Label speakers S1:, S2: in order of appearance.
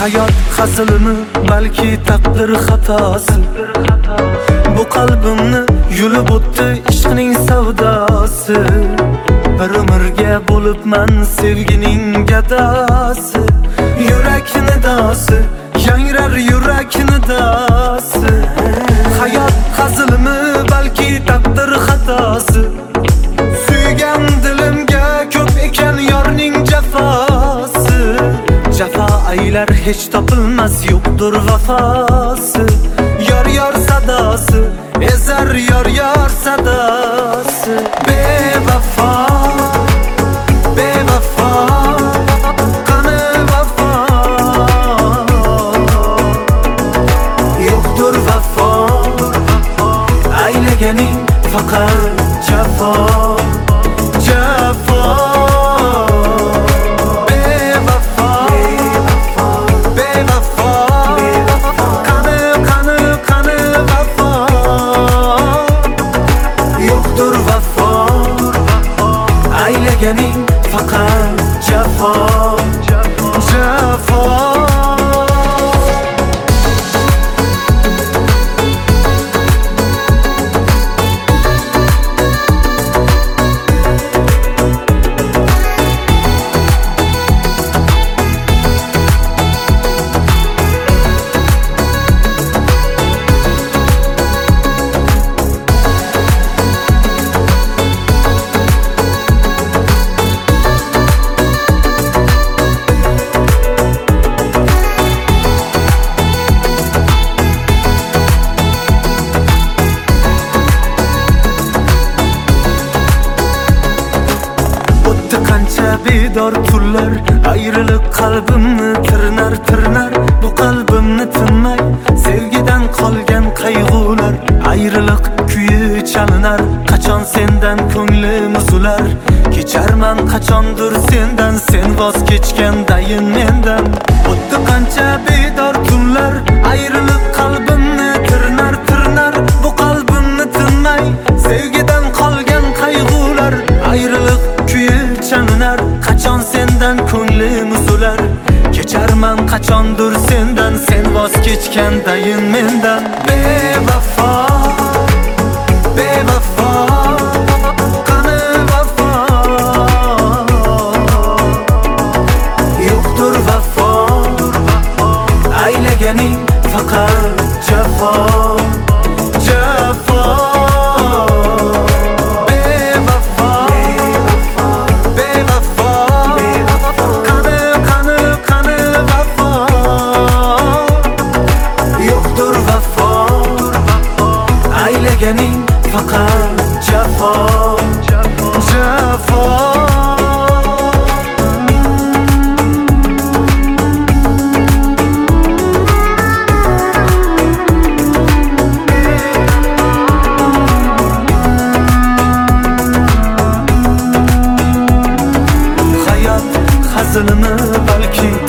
S1: Hayot hazilimi balki taqdir xatosi. Bu qalbimni yulib o'tdi ishqning savdosi. Bir umrga bo'libman sevgining gadosi. Yurak nidosi, yangrar yurak nidosi. Hayot hazilimi balki taqdir xatosi. Suygan dilimga ko'p ekan yorning jafosi. Jafo aylar hech topilmas yo'qdir vafosi. Yor sadosi, ezar yor sadosi. Bevafo, bevafo, qani vafo. Yo'qdir vafo, aylaganing faqat jafo. Jafo, bevafo, bevafo, qani vafo. Yo'qdir vafo, aylaganing faqat jafo. Jafo. Qancha bedor tunlar ayriliq qalbimni tirnar. Bu qalbimni tinmay sevgidan qolgan qayg'ular. Ayriliq kuyi chalinar, qachon sendan ko'nglim uzilar. Kecharman qachondir sendan, sen voz kechgandayin mendan. O'tdi qancha bedor tunlar ayriliq qalbimni tirnar. Bu qalbimni tinmay sevgidan qolgan qayg'ular. Ayriliq kuyi chalinar, qachon sendan ko'nglim uzilar. Kecharman qachondir sendan, sen voz kechgandayin mendan. Bevafo, bevafo, qani vafo. Yo'qdir vafo, aylaganing faqat jafo. Jafo, bevafo, bevafo, qani vafo. Yo'qdir vafo, aylaganing faqat jafo. Jafo. Hazilimi balki